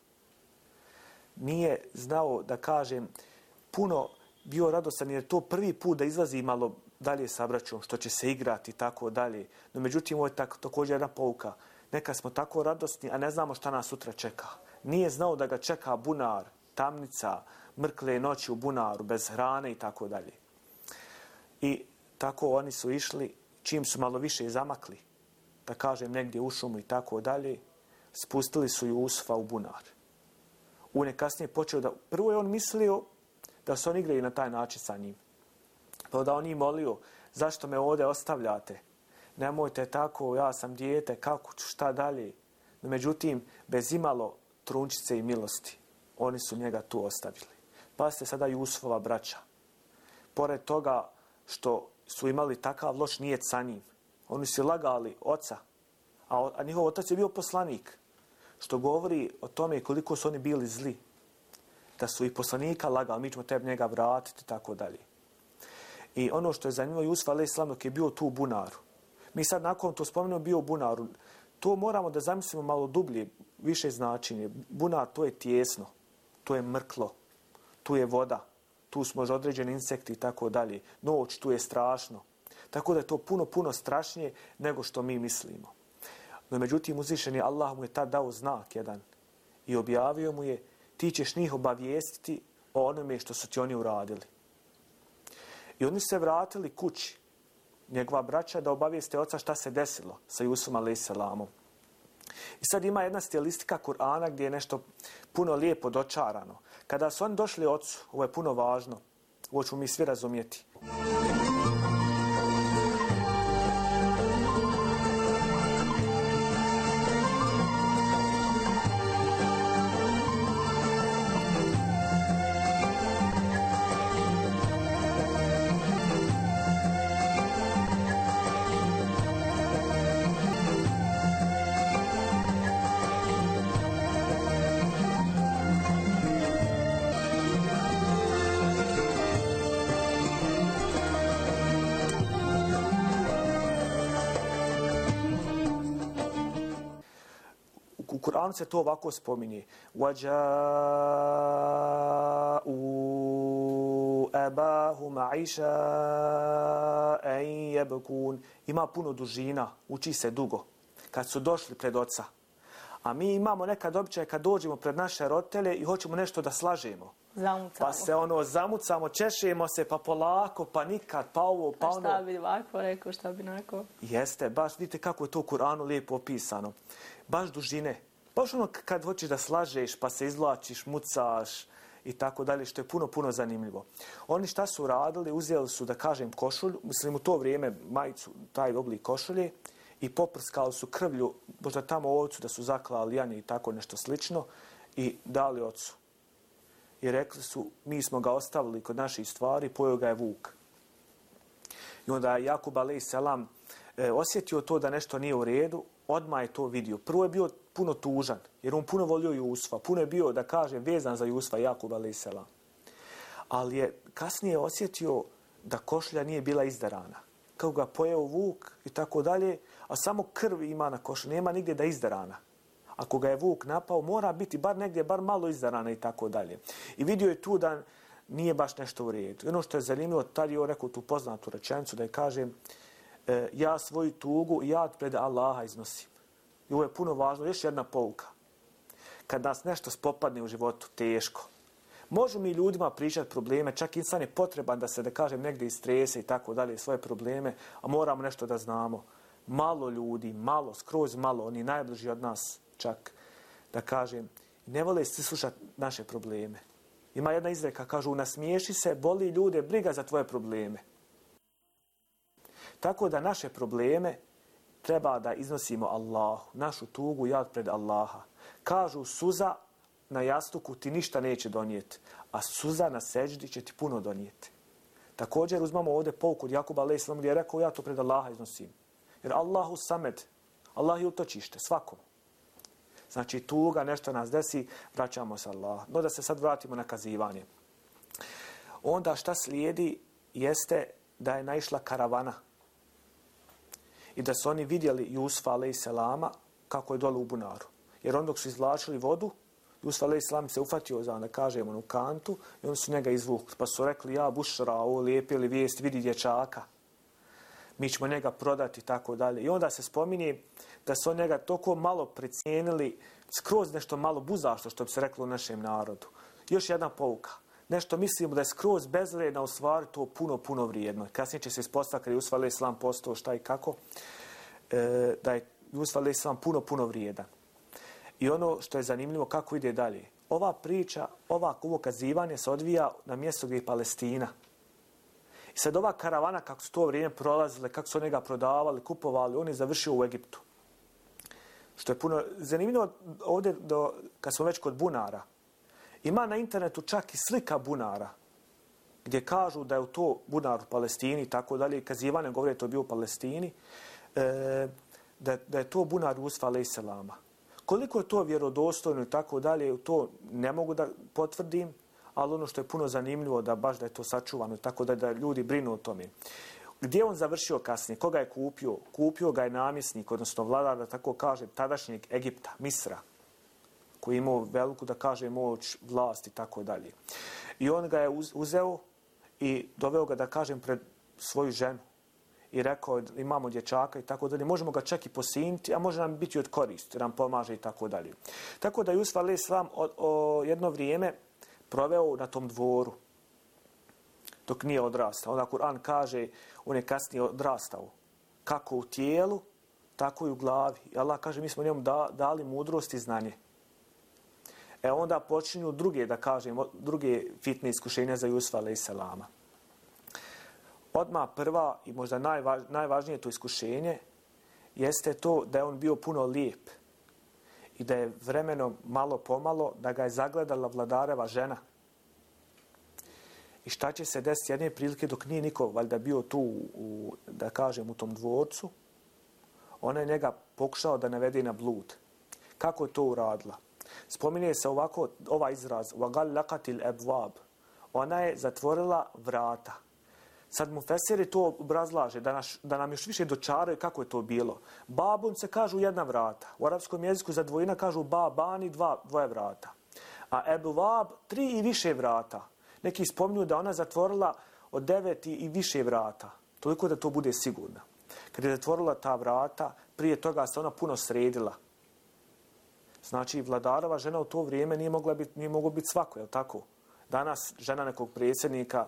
Nije znao, da kažem, puno bio radostan jer je to prvi put da izlazi malo dalje sa braćom, što će se igrati i tako dalje. No međutim, ovo je također jedna pouka. Neka smo tako radosni, a ne znamo šta nas sutra čeka. Nije znao da ga čeka bunar, tamnica, mrkle noći u bunaru, bez hrane i tako dalje. I tako oni su išli, čim su malo više zamakli, da kažem, negdje u šumu i tako dalje, spustili su Jusufa u bunar. On je kasnije počeo da... Prvo je on mislio da se on igraju na taj način sa njim. Pa da on je molio: zašto me ovdje ostavljate? Nemojte tako, ja sam dijete, kako ću, šta dalje? No međutim, bez imalo trunčice i milosti, oni su njega tu ostavili. Pazite sada Jusufova braća. Pored toga što su imali takav loš nijet sa njim, oni su lagali oca, a njihov otac je bio poslanik, što govori o tome koliko su oni bili zli. Da su i poslanika lagali, mi ćemo tebi njega vratiti i tako dalje. I ono što je zanimljivo, Jusuf alejselam dok je bio tu u bunaru. Mi sad nakon to spomenemo bio u bunaru. To moramo da zamislimo malo dublje, više značenje. Bunar, to je tijesno, to je mrklo, tu je voda, tu smo određeni insekti i tako dalje. Noć, tu je strašno. Tako da je to puno, puno strašnije nego što mi mislimo. No međutim, uzvišeni Allah mu je tad dao znak jedan. i objavio mu je: ti ćeš njih obavijestiti o onome što su ti oni uradili. I oni se vratili kući, njegova braća, da obavijeste oca šta se desilo sa Jusufom a.s. I sad ima jedna stilistika Kur'ana gdje je nešto puno lijepo dočarano. Kada su oni došli ocu, ovo je puno važno, ovo ćemo mi svi razumjeti. U Kur'anu se to ovako spominje. وَجَاءُوا أَبَاهُمْ عِشَاءً يَبْكُونَ. Ima puno dužina, uči se dugo. Kad su došli pred oca. A mi imamo nekad običaj kad dođemo pred naše roditelje i hoćemo nešto da slažemo. Zamucamo. Pa se zamucamo, češemo se, pa polako, pa nikad, pa ovo, pa ono. Šta bi ovako rekao, šta bi onako? Jeste, baš vidite kako je to u Kur'anu lijepo opisano. Baš dužine. Baš ono kad hoćeš da slažeš, pa se izvlačiš, mucaš i tako dalje, što je puno zanimljivo. Oni šta su radili, uzeli su, da kažem, košulju, mislim u to vrijeme majicu, taj oblik košulje, i poprskali su krvlju, možda tamo ovcu da su zaklali janje i tako nešto slično, i dali ocu. I rekli su, mi smo ga ostavili kod naših stvari, pojeo ga je vuk. I onda Jakub a.s. Osjetio to da nešto nije u redu, odmah je to vidio. Prvo je bio puno tužan, jer on puno volio Jusufa, puno je bio, da kažem, vezan za Jusufa, Jakub a.s. Ali je kasnije osjetio da košulja nije bila izdarana. Kako ga pojeo vuk i tako dalje, a samo krv ima na košulji, nema nigdje da je izdarana. Ako ga je vuk napao, mora biti bar negdje, bar malo izdarana i tako dalje. I vidio je tu da nije baš nešto u redu. I ono što je zanimljivo, tad je on rekao tu poznatu rečenicu, da je kažem, ja svoju tugu i jad pred Allaha iznosim. I ovo je puno važno, još jedna pouka. Kad nas nešto spopadne u životu teško, možemo mi ljudima pričati probleme, čak insan je potreban da se, da kažem, negdje istrese i tako dalje, svoje probleme, a moramo nešto da znamo. Malo ljudi, malo, skroz malo, oni najbliži od nas čak, da kažem, ne vole se slušati naše probleme. Ima jedna izreka, kažu, nasmiješi se, boli ljude, briga za tvoje probleme. Tako da naše probleme treba da iznosimo Allahu, našu tugu, jad pred Allaha. Kažu, suza na jastuku ti ništa neće donijeti, a suza na seđdi će ti puno donijeti. Također uzmamo ovdje pouku od Jakuba a.s. gdje je rekao, ja to pred Allaha iznosim. Jer Allahu samed, Allah je utočište svakom. Znači tuga, nešto nas desi, vraćamo se Allah. No da se sad vratimo na kazivanje. Onda šta slijedi jeste da je naišla karavana. I da su oni vidjeli Jusufa a.s. kako je dole u bunaru. Jer on dok su izvlačili vodu, Jusuf a.s. se ufatio za, da kažemo, onu kantu i oni su njega izvukli. Pa su rekli, ja bušra, ovo lijepili vijest, vidi dječaka. Mi ćemo njega prodati i tako dalje. I onda se spominje da su njega toliko malo precijenili, skroz nešto malo buzašto, što bi se reklo u našem narodu. Još jedna pouka. Nešto mislimo da je skroz bezvrijedno, u stvari to puno vrijedno. Kasnije će se ispostaviti kada je Jusuf a.s. postao šta i kako, da je Jusuf a.s. puno vrijedan. I ono što je zanimljivo, kako ide dalje. Ova priča, ovo kazivanje se odvija na mjestu gdje je Palestina. I sad ova karavana, kako su to vrijeme prolazile, kako su njega prodavali, kupovali, on je završio u Egiptu. Što je puno zanimljivo ovdje, kad smo već kod bunara. Ima na internetu čak i slika bunara, gdje kažu da je u to bunar u Palestini i tako dalje, i kazivanje govore da je to bio u Palestini, da je to bunar Jusufa a.s. Koliko je to vjerodostojno i tako dalje, to ne mogu da potvrdim, ali ono što je puno zanimljivo da baš da je to sačuvano, tako da ljudi brinu o tome. Gdje je on završio kasnije? Koga je kupio? Kupio ga je namjesnik, odnosno vladar, da tako kažem, tadašnjeg Egipta, Misra, koji je imao veliku, da kažem, moć, vlast i tako dalje. I on ga je uzeo i doveo ga, da kažem, pred svoju ženu. i rekao imamo dječaka i tako dalje, možemo ga čak i posiniti, a može nam biti od koristi, nam pomaže i tako dalje. Tako da Jusuf alejselam jedno vrijeme proveo na tom dvoru dok nije odrastao. Onda Kur'an kaže, on je kasnije odrastao. Kako u tijelu, tako i u glavi. I Allah kaže, mi smo njemu dali mudrost i znanje. Onda počinju druge fitne iskušenja za Jusufa alejselama. Odmah prva i možda najvažnije to iskušenje jeste to da je on bio puno lijep i da je vremenom malo pomalo da ga je zagledala vladareva žena. I šta će se desiti jedne prilike dok nije niko valjda bio tu u tom dvorcu, ona je njega pokušao da navede na blud. Kako je to uradila? Spominje se ovako ovaj izraz وَغَلَّقَتِ الْأَبْوَابِ. Ona je zatvorila vrata. Sad mu Fesiri to obrazlaže da nam još više dočaraju kako je to bilo. Babun se kažu jedna vrata. U arapskom jeziku za dvojina kažu babani dvoje vrata. A ebvab 3 i više vrata. Neki spominju da ona zatvorila od 9 i više vrata. Toliko da to bude sigurno. Kad je zatvorila ta vrata, prije toga se ona puno sredila. Znači, vladarova žena u to vrijeme nije mogla biti svako, je li tako? Danas žena nekog predsjednika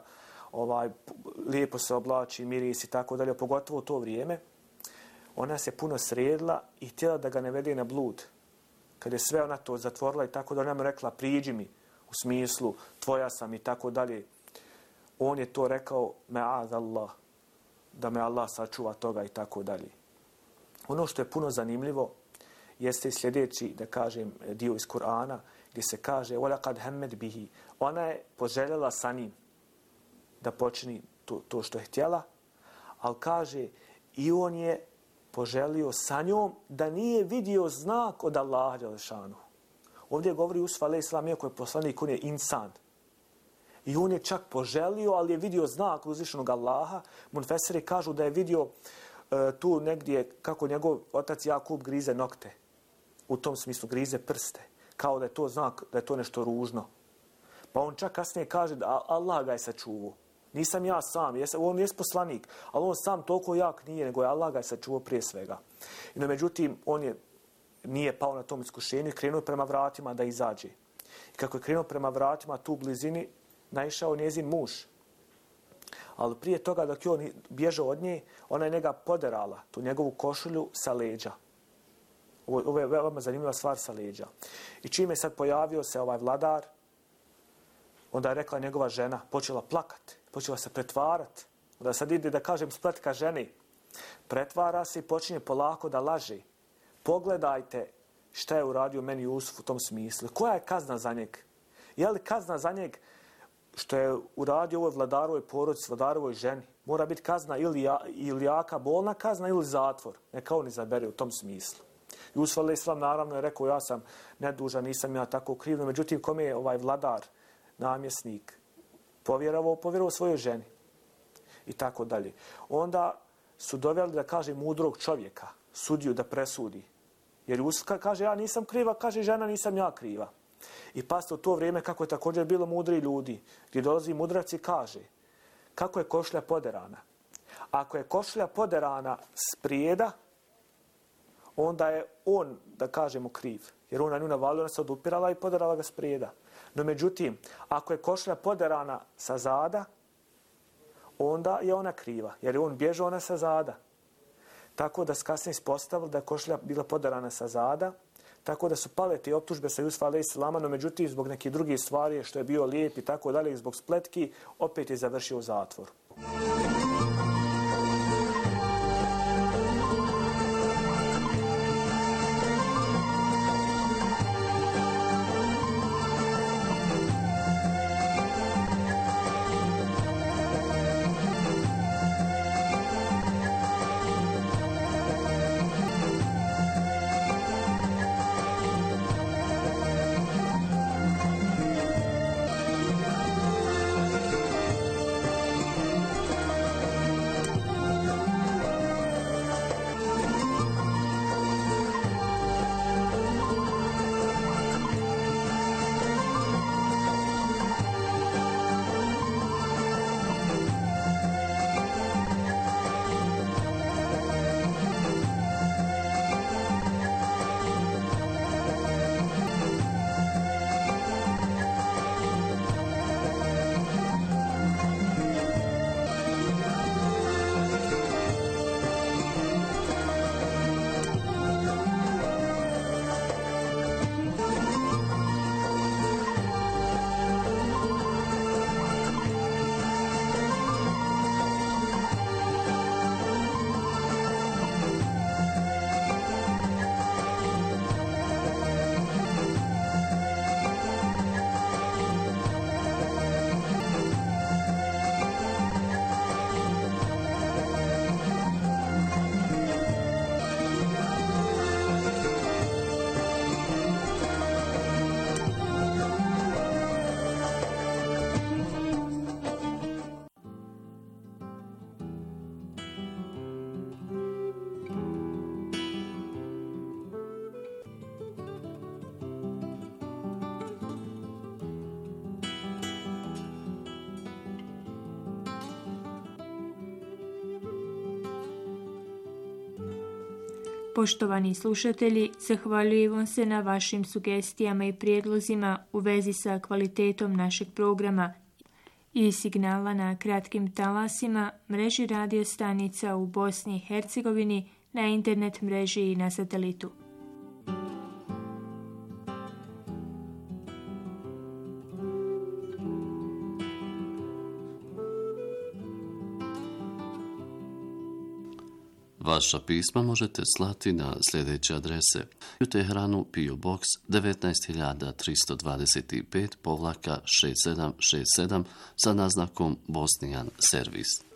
lijepo se oblači, mirisi i tako dalje, pogotovo u to vrijeme. Ona se puno sredila i htjela da ga ne vede na blud. Kad je sve ona to zatvorila i tako dalje, ona mu rekla, priđi mi, u smislu, tvoja sam i tako dalje. On je to rekao, me'az Allah, da me Allah sačuva toga i tako dalje. Ono što je puno zanimljivo jeste sljedeći, da kažem, dio iz Kur'ana, gdje se kaže وَلَقَدْ هَمَّتْ بِهِ. Ona je poželjela sa njim da počini to što je htjela, ali kaže i on je poželio sa njom da nije vidio znak od Allaha dželešanu. Ovdje govori Jusuf alejselam, iako je poslanik, on je insan. I on je čak poželio, ali je vidio znak uzvišenog Allaha. Munfesiri kažu da je vidio tu negdje kako njegov otac Jakub grize nokte. U tom smislu grize prste. Kao da je to znak, da je to nešto ružno. Pa on čak kasnije kaže da Allah ga je sačuvao. Nisam ja sam, on je poslanik, ali on sam toliko jak nije, nego je Allah ga je sačuvao prije svega. I no, međutim, on nije pao na tom iskušenju i krenuo prema vratima da izađe. I kako je krenuo prema vratima, tu u blizini, naišao njezin muž. Ali prije toga dok je on bježao od nje, ona je njega poderala, tu njegovu košulju sa leđa. Ovo je veoma zanimljiva stvar sa leđa. I čime je sad pojavio se ovaj vladar, onda je rekla njegova žena, počela plakati, počela se pretvarati. Onda sad ide da kažem spletka ženi. Pretvara se i počinje polako da laže. Pogledajte šta je uradio meni Jusuf u tom smislu. Koja je kazna za njeg? Je li kazna za njeg što je uradio ovoj vladarovoj porodici, vladarovoj ženi? Mora biti kazna ili jaka bolna kazna ili zatvor. Neka on izabere u tom smislu. Jusuf alejselam naravno je rekao, ja sam nedužan, nisam ja tako kriv. Međutim, kome je ovaj vladar, namjesnik, povjerovao svojoj ženi i tako dalje. Onda su doveli, da kaže, mudrog čovjeka, sudiju da presudi. Jer Jusuf kaže, ja nisam kriva, kaže žena, nisam ja kriva. I pastor u to vrijeme, kako je također bilo mudri ljudi, gdje dolazi mudrac i kaže, kako je košlja poderana. Ako je košlja poderana sprijeda, onda je on, da kažemo, kriv. Jer on na nju navalio, ona se odupirala i poderala ga sprijeda. No međutim, ako je košlja poderana sa zada, onda je ona kriva, jer je on bježao ona sa zada. Tako da se kasnije ispostavilo da je košlja bila poderana sa zada, tako da su pale te optužbe sa Jusufa alejselama, no međutim, zbog nekih drugih stvari, što je bio lijep i tako dalje, zbog spletki, opet je završio u zatvoru. Poštovani slušatelji, zahvaljujem vam se na vašim sugestijama i prijedlozima u vezi sa kvalitetom našeg programa i signala na kratkim talasima, mreži radio stanica u Bosni i Hercegovini, na internet mreži i na satelitu. Vaša pisma možete slati na sljedeće adrese: u Teheranu PO Box 19325-6767 sa naznakom Bosnijan servis.